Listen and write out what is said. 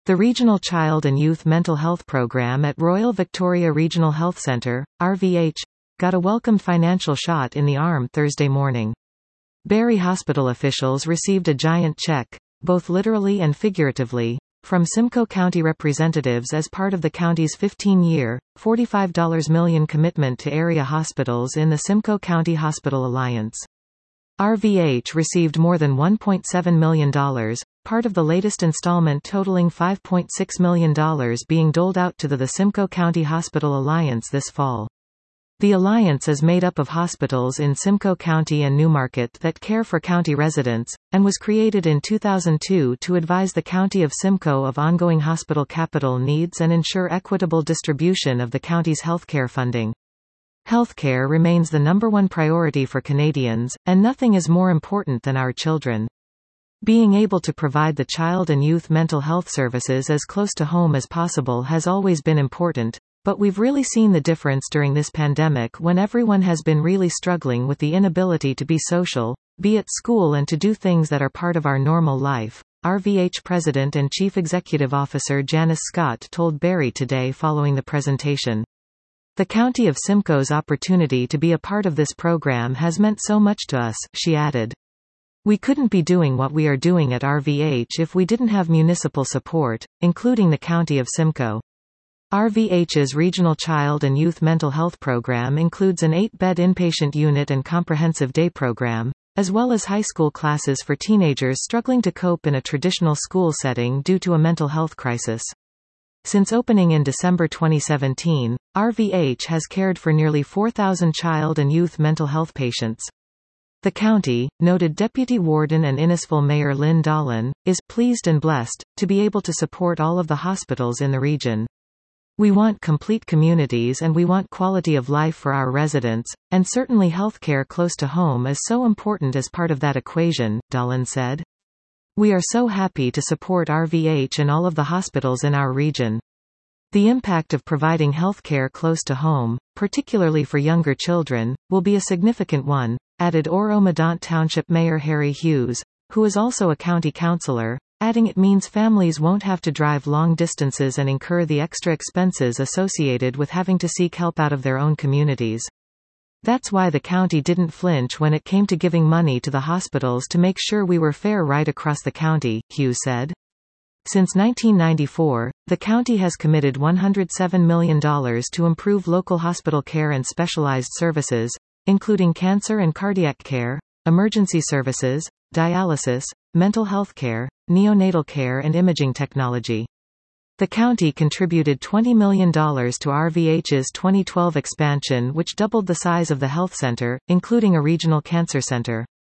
The Regional Child and Youth Mental Health Program at Royal Victoria Regional Health Centre, RVH, got a welcome financial shot in the arm Thursday morning. Barrie Hospital officials received a giant check, both literally and figuratively, from Simcoe County representatives as part of the county's 15-year, $45 million commitment to area hospitals in the Simcoe County Hospital Alliance. RVH received more than $1.7 million, part of the latest installment totaling $5.6 million being doled out to the Simcoe County Hospital Alliance this fall. The alliance is made up of hospitals in Simcoe County and Newmarket that care for county residents, and was created in 2002 to advise the County of Simcoe of ongoing hospital capital needs and ensure equitable distribution of the county's healthcare funding. Healthcare remains the #1 priority for Canadians, and nothing is more important than our children. Being able to provide the child and youth mental health services as close to home as possible has always been important. But we've really seen the difference during this pandemic when everyone has been really struggling with the inability to be social, be at school and to do things that are part of our normal life, RVH President and Chief Executive Officer Janice Scott told Barrie today following the presentation. The County of Simcoe's opportunity to be a part of this program has meant so much to us, she added. We couldn't be doing what we are doing at RVH if we didn't have municipal support, including the County of Simcoe. RVH's Regional Child and Youth Mental Health Program includes an 8-bed inpatient unit and comprehensive day program, as well as high school classes for teenagers struggling to cope in a traditional school setting due to a mental health crisis. Since opening in December 2017, RVH has cared for nearly 4,000 child and youth mental health patients. The county, noted Deputy Warden and Innisfil Mayor Lynn Dolan, is pleased and blessed to be able to support all of the hospitals in the region. We want complete communities and we want quality of life for our residents, and certainly healthcare close to home is so important as part of that equation, Dolan said. We are so happy to support RVH and all of the hospitals in our region. The impact of providing healthcare close to home, particularly for younger children, will be a significant one, added Oro-Medonte Township Mayor Harry Hughes, who is also a county councillor, adding it means families won't have to drive long distances and incur the extra expenses associated with having to seek help out of their own communities. That's why the county didn't flinch when it came to giving money to the hospitals to make sure we were fair right across the county, Hughes said. Since 1994, the county has committed $107 million to improve local hospital care and specialized services, including cancer and cardiac care, emergency services, dialysis, mental health care, neonatal care and imaging technology. The county contributed $20 million to RVH's 2012 expansion, which doubled the size of the health center, including a regional cancer center.